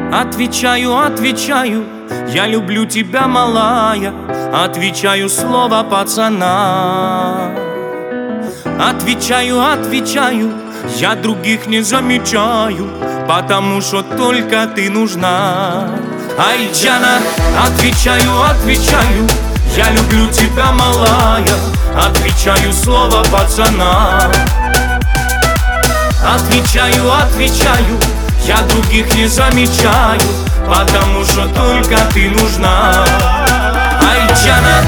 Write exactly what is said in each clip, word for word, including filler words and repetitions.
Отвечаю, отвечаю, я люблю тебя, малая. Отвечаю слово пацана. Отвечаю, отвечаю, я других не замечаю, потому что только ты нужна. Айджана, отвечаю, отвечаю, я люблю тебя, малая. Отвечаю слово пацана. Отвечаю, отвечаю, я других не замечаю, потому что только ты нужна. Айджана.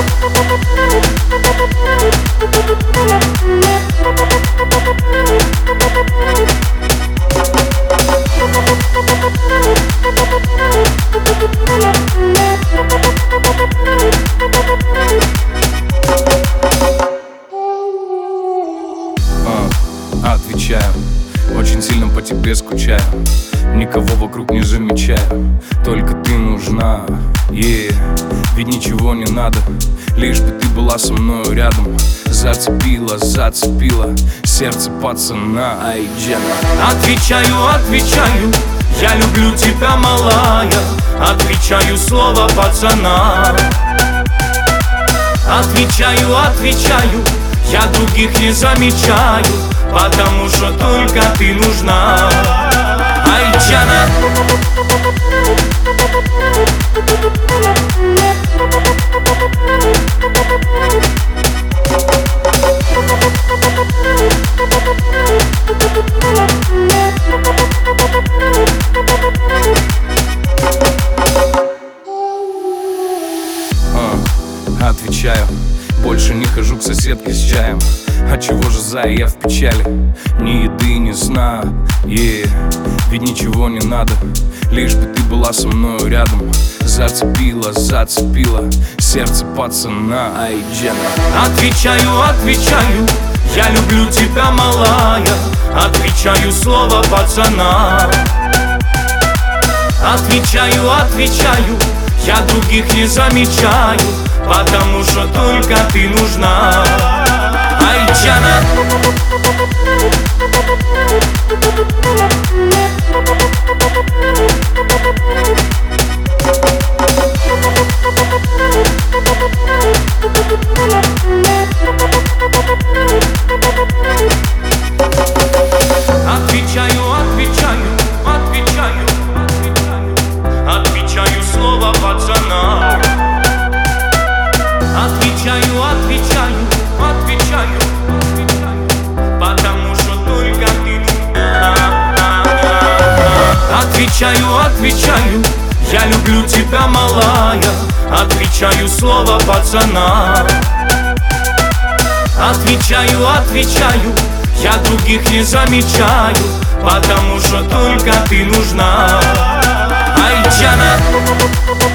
а, Отвечаю, очень сильно по тебе скучаю, никого вокруг не замечаю, только ты нужна, yeah. Ведь ничего не надо, лишь бы ты была со мною рядом. Зацепила, зацепила сердце пацана. Айджана. Отвечаю, отвечаю, я люблю тебя, малая. Отвечаю слово пацана. Отвечаю, отвечаю, я других не замечаю, потому что только ты нужна. Айджана. а, Отвечаю, больше не хожу к соседке с чаем. А чего же, зая, я в печали? Ни еды не знаю, yeah. Ведь ничего не надо, лишь бы ты была со мною рядом. Зацепила, зацепила сердце пацана. Айджана. Отвечаю, отвечаю, я люблю тебя, малая. Отвечаю слово пацана. Отвечаю, отвечаю, я других не замечаю, потому что только ты нужна. Айджана. Отвечаю, отвечаю, отвечаю, отвечаю, отвечаю слово пацана. Отвечаю, отвечаю, отвечаю, отвечаю, потому что только ты нужна. Отвечаю, отвечаю, я люблю тебя, малая. Отвечаю слово пацана. Отвечаю, отвечаю, я других не замечаю, потому что только ты нужна. Айджана.